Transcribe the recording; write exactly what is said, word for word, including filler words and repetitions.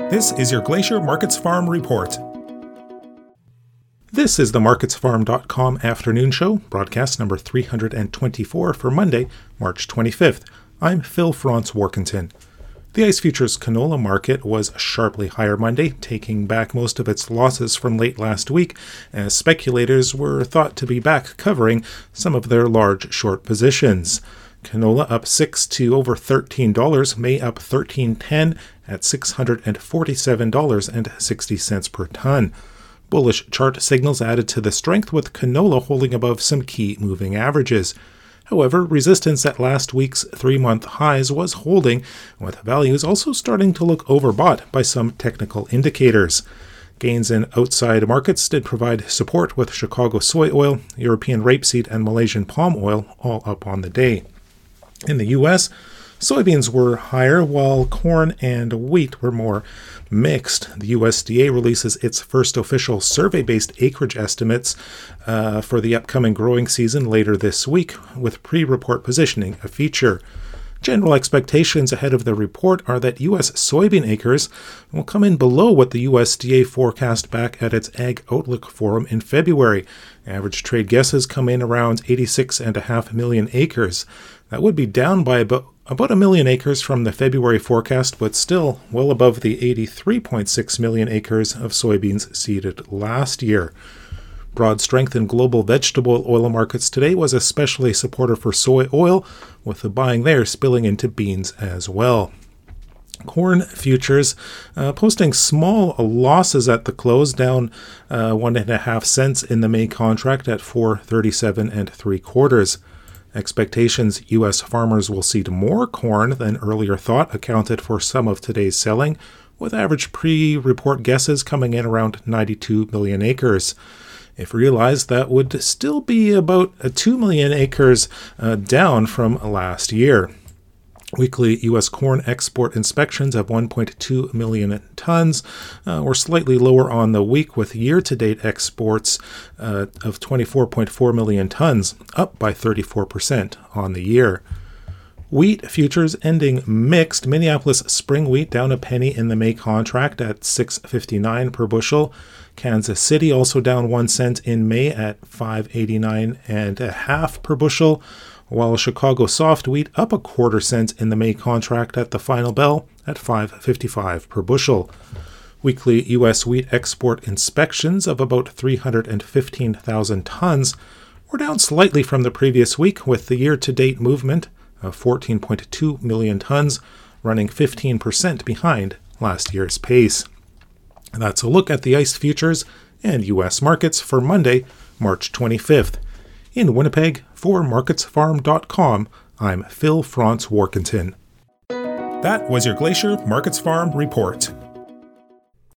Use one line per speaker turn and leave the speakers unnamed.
This is your Glacier Markets Farm Report. This is the markets farm dot com afternoon show, broadcast number three hundred twenty-four for Monday, March twenty-fifth. I'm Phil Franz-Warkentin. The ICE Futures canola market was sharply higher Monday, taking back most of its losses from late last week, as speculators were thought to be back covering some of their large short positions. Canola up six to over thirteen dollars, May up thirteen ten at six hundred forty-seven dollars and sixty cents per ton. Bullish chart signals added to the strength, with canola holding above some key moving averages. However, resistance at last week's three-month highs was holding, with values also starting to look overbought by some technical indicators. Gains in outside markets did provide support, with Chicago soy oil, European rapeseed, and Malaysian palm oil all up on the day. In the U S, soybeans were higher, while corn and wheat were more mixed. The U S D A releases its first official survey-based acreage estimates uh, for the upcoming growing season later this week, with pre-report positioning a feature. General expectations ahead of the report are that U S soybean acres will come in below what the U S D A forecast back at its Ag Outlook Forum in February. Average trade guesses come in around eighty-six point five million acres. That would be down by about, about a million acres from the February forecast, but still well above the eighty-three point six million acres of soybeans seeded last year. Broad strength in global vegetable oil markets today was especially supportive for soy oil, with the buying there spilling into beans as well. Corn futures uh, posting small losses at the close, down uh, one and a half cents in the May contract at four thirty-seven and three quarters. Expectations U S farmers will seed more corn than earlier thought accounted for some of today's selling, with average pre-report guesses coming in around ninety-two million acres. If realized, that would still be about two million acres uh, down from last year. Weekly U S corn export inspections of one point two million tons uh, were slightly lower on the week, with year-to-date exports uh, of twenty-four point four million tons, up by thirty-four percent on the year. Wheat futures ending mixed. Minneapolis spring wheat down a penny in the May contract at six fifty-nine per bushel. Kansas City also down one cent in May at five eighty-nine and a half per bushel, while Chicago soft wheat up a quarter cent in the May contract at the final bell at five fifty-five per bushel. Weekly U S wheat export inspections of about three hundred fifteen thousand tons were down slightly from the previous week, with the year-to-date movement of fourteen point two million tons, running fifteen percent behind last year's pace. And that's a look at the ICE futures and U S markets for Monday, March twenty-fifth. In Winnipeg, for markets farm dot com, I'm Phil Franz-Warkentin. That was your Glacier Markets Farm Report.